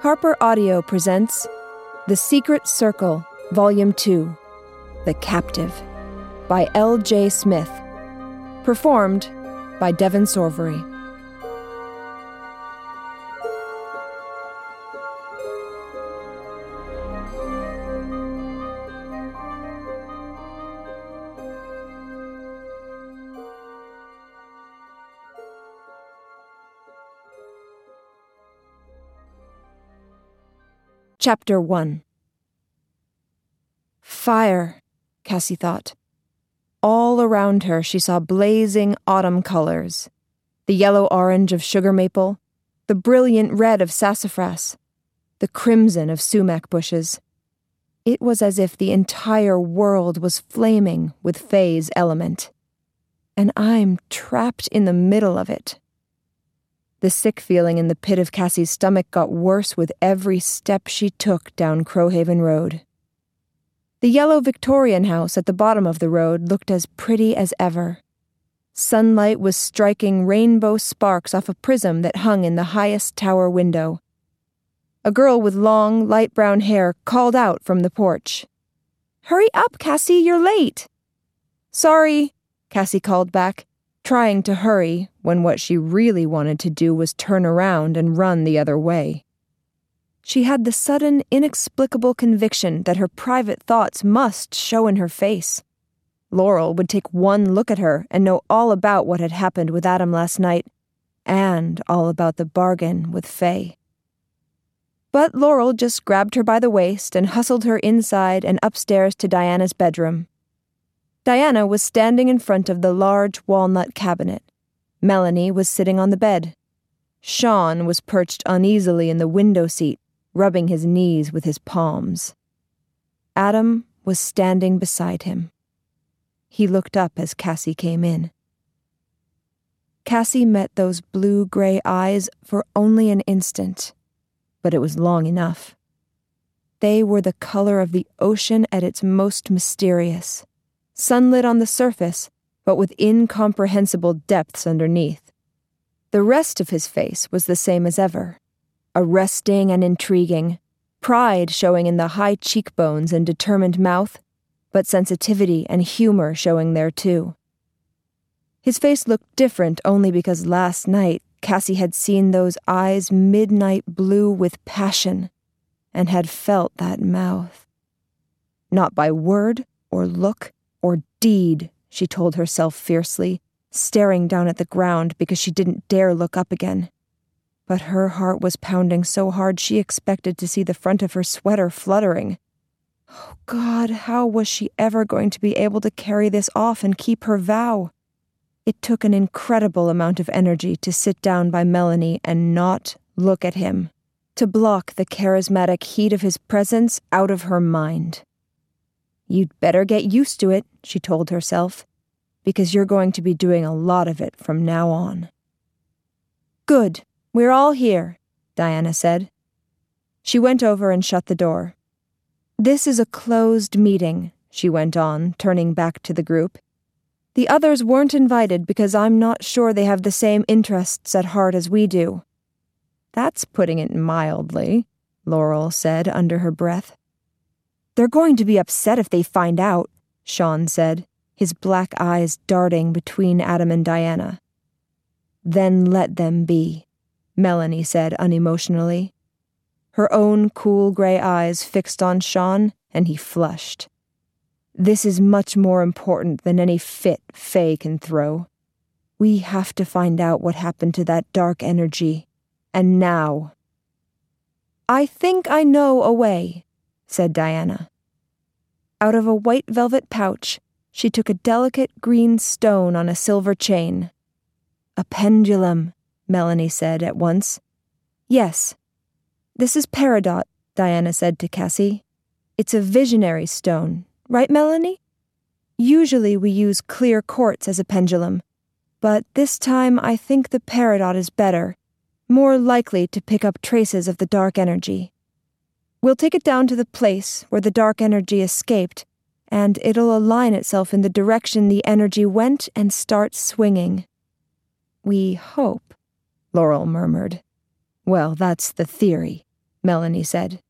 Harper Audio presents The Secret Circle, Volume 2, The Captive, by L.J. Smith. Performed by Devon Sorvery. Chapter 1. Fire, Cassie thought. All around her she saw blazing autumn colors. The yellow-orange of sugar maple, the brilliant red of sassafras, the crimson of sumac bushes. It was as if the entire world was flaming with Faye's element. And I'm trapped in the middle of it. The sick feeling in the pit of Cassie's stomach got worse with every step she took down Crowhaven Road. The yellow Victorian house at the bottom of the road looked as pretty as ever. Sunlight was striking rainbow sparks off a prism that hung in the highest tower window. A girl with long, light brown hair called out from the porch. "Hurry up, Cassie, you're late." "Sorry," Cassie called back, trying to hurry when what she really wanted to do was turn around and run the other way. She had the sudden, inexplicable conviction that her private thoughts must show in her face. Laurel would take one look at her and know all about what had happened with Adam last night, and all about the bargain with Faye. But Laurel just grabbed her by the waist and hustled her inside and upstairs to Diana's bedroom. Diana was standing in front of the large walnut cabinet. Melanie was sitting on the bed. Sean was perched uneasily in the window seat, rubbing his knees with his palms. Adam was standing beside him. He looked up as Cassie came in. Cassie met those blue-gray eyes for only an instant, but it was long enough. They were the color of the ocean at its most mysterious. Sunlit on the surface, but with incomprehensible depths underneath. The rest of his face was the same as ever, arresting and intriguing, pride showing in the high cheekbones and determined mouth, but sensitivity and humor showing there too. His face looked different only because last night Cassie had seen those eyes midnight blue with passion, and had felt that mouth. Not by word or look or deed, she told herself fiercely, staring down at the ground because she didn't dare look up again. But her heart was pounding so hard she expected to see the front of her sweater fluttering. Oh God, how was she ever going to be able to carry this off and keep her vow? It took an incredible amount of energy to sit down by Melanie and not look at him, to block the charismatic heat of his presence out of her mind. "You'd better get used to it," she told herself, "because you're going to be doing a lot of it from now on." "Good, we're all here," Diana said. She went over and shut the door. "This is a closed meeting," she went on, turning back to the group. "The others weren't invited because I'm not sure they have the same interests at heart as we do." "That's putting it mildly," Laurel said under her breath. "They're going to be upset if they find out," Sean said, his black eyes darting between Adam and Diana. "Then let them be," Melanie said unemotionally. Her own cool gray eyes fixed on Sean, and he flushed. "This is much more important than any fit Faye can throw. We have to find out what happened to that dark energy, and now." "I think I know a way," said Diana. Out of a white velvet pouch, she took a delicate green stone on a silver chain. "A pendulum," Melanie said at once. "Yes. This is peridot," Diana said to Cassie. "It's a visionary stone, right, Melanie? Usually we use clear quartz as a pendulum, but this time I think the peridot is better, more likely to pick up traces of the dark energy. We'll take it down to the place where the dark energy escaped, and it'll align itself in the direction the energy went and start swinging." "We hope," Laurel murmured. "Well, that's the theory," Melanie said.